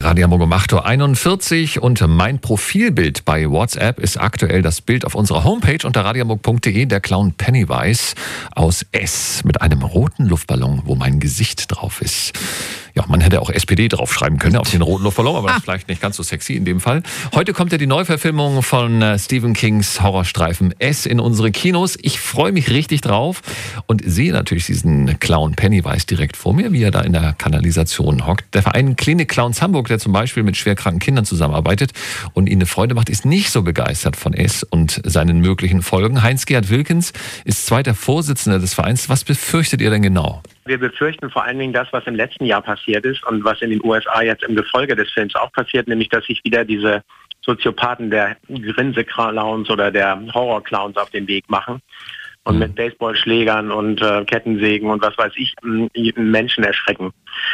Radio Hamburg um 8.41 Uhr und mein Profilbild bei WhatsApp ist aktuell das Bild auf unserer Homepage unter radiohamburg.de, der Clown Pennywise aus S mit einem roten Luftballon, wo mein Gesicht drauf ist. Ja, man hätte auch SPD draufschreiben können auf den roten Luftballon, aber das ist vielleicht nicht ganz so sexy in dem Fall. Heute kommt ja die Neuverfilmung von Stephen Kings Horrorstreifen S in unsere Kinos. Ich freue mich richtig drauf und sehe natürlich diesen Clown Pennywise direkt vor mir, wie er da in der Kanalisation hockt. Der Verein Klinik Clowns Hamburg, der zum Beispiel mit schwerkranken Kindern zusammenarbeitet und ihnen eine Freude macht, ist nicht so begeistert von S und seinen möglichen Folgen. Heinz-Gerd Wilkens ist zweiter Vorsitzender des Vereins. Was befürchtet ihr denn genau? Wir befürchten vor allen Dingen das, was im letzten Jahr passiert ist und was in den USA jetzt im Gefolge des Films auch passiert, nämlich dass sich wieder diese Soziopathen der Grinse-Clowns oder der Horror-Clowns auf den Weg machen und mit Baseballschlägern und Kettensägen und was weiß ich Menschen erschrecken.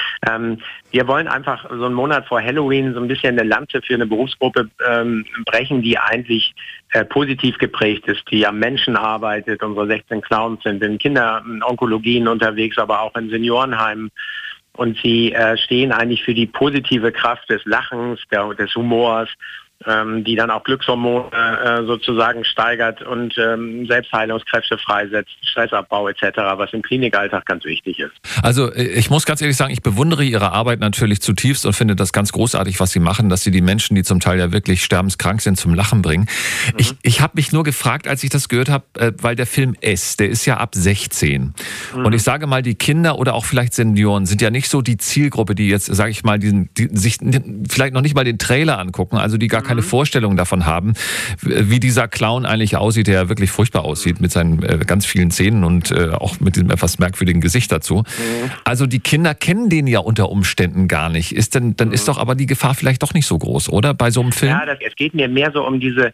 Wir wollen einfach so einen Monat vor Halloween so ein bisschen eine Lanze für eine Berufsgruppe brechen, die eigentlich positiv geprägt ist, die am Menschen arbeitet. Unsere 16 Clowns sind in Kinderonkologien unterwegs, aber auch in Seniorenheimen. Und sie stehen eigentlich für die positive Kraft des Lachens, des Humors, die dann auch Glückshormone sozusagen steigert und Selbstheilungskräfte freisetzt, Stressabbau etc., was im Klinikalltag ganz wichtig ist. Also ich muss ganz ehrlich sagen, ich bewundere Ihre Arbeit natürlich zutiefst und finde das ganz großartig, was Sie machen, dass Sie die Menschen, die zum Teil ja wirklich sterbenskrank sind, zum Lachen bringen. Ich habe mich nur gefragt, als ich das gehört habe, weil der Film S, der ist ja ab 16. Und ich sage mal, die Kinder oder auch vielleicht Senioren sind ja nicht so die Zielgruppe, die jetzt, sage ich mal, die sich vielleicht noch nicht mal den Trailer angucken, also die gar keine Vorstellung davon haben, wie dieser Clown eigentlich aussieht, der ja wirklich furchtbar aussieht mit seinen ganz vielen Zähnen und auch mit diesem etwas merkwürdigen Gesicht dazu. Also die Kinder kennen den ja unter Umständen gar nicht. Dann ist doch aber die Gefahr vielleicht doch nicht so groß, oder? Bei so einem Film? Ja, es geht mir mehr so um diese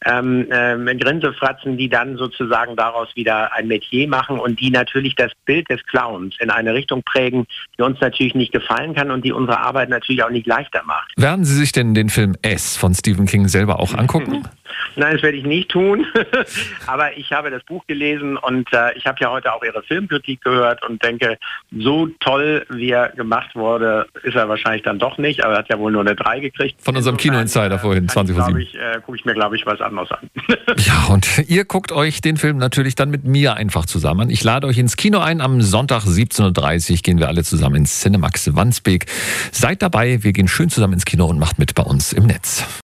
Grinsefratzen, die dann sozusagen daraus wieder ein Metier machen und die natürlich das Bild des Clowns in eine Richtung prägen, die uns natürlich nicht gefallen kann und die unsere Arbeit natürlich auch nicht leichter macht. Werden Sie sich denn den Film S von Stephen King selber auch angucken? Nein, das werde ich nicht tun. Aber ich habe das Buch gelesen und ich habe ja heute auch Ihre Filmkritik gehört und denke, so toll, wie er gemacht wurde, ist er wahrscheinlich dann doch nicht. Aber er hat ja wohl nur eine 3 gekriegt. Von unserem Kino-Insider vorhin, 20:07. Gucke ich mir, glaube ich, was anderes an. Ja, und ihr guckt euch den Film natürlich dann mit mir einfach zusammen. Ich lade euch ins Kino ein. Am Sonntag 17:30 Uhr gehen wir alle zusammen ins Cinemax Wandsbek. Seid dabei, wir gehen schön zusammen ins Kino und macht mit bei uns im Netz.